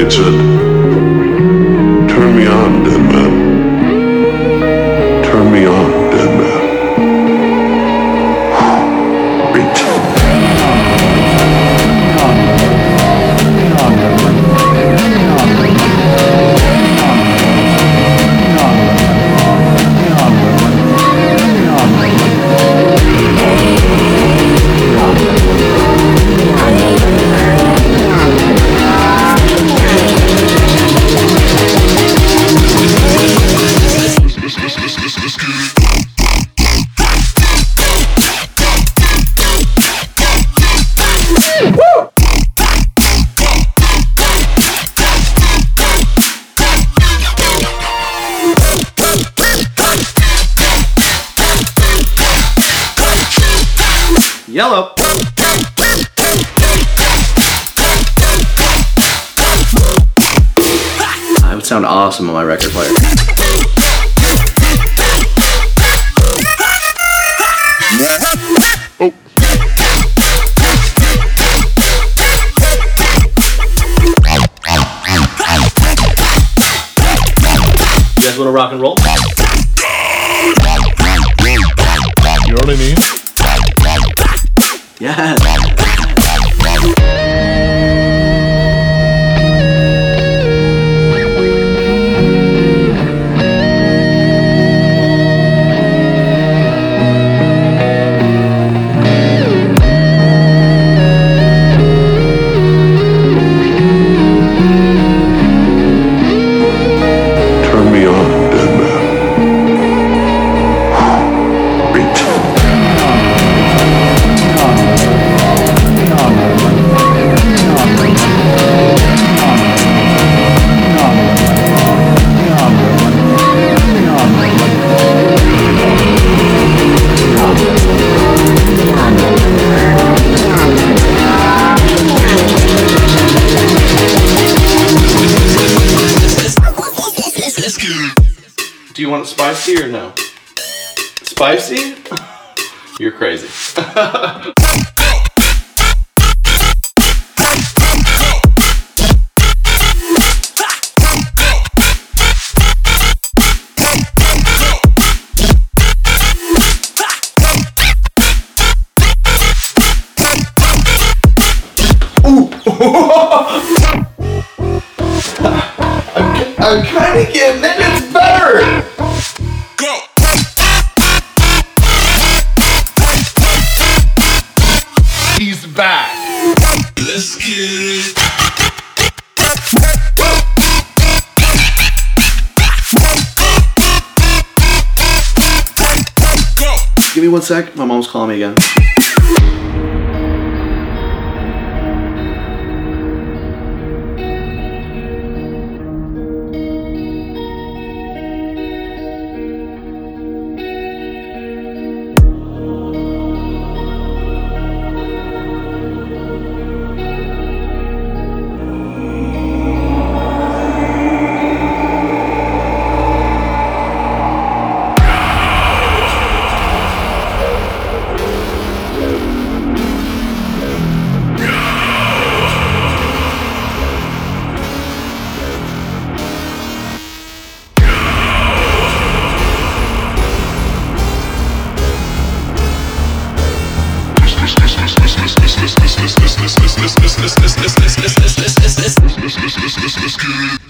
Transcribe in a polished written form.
It said, "Turn me on, dead man. Turn me on, dead man." Great. Yellow. I would sound awesome on my record player. Oh. You guys want to rock and roll? You know what I mean? Yeah. Turn me on, dead man. Great. Do you want it spicy or no? Spicy? You're crazy. Ooh! I'm kind of getting it. It's better. Go. He's back. Let's get it. Go. Give me 1 sec. My mom's calling me again. Let's get it.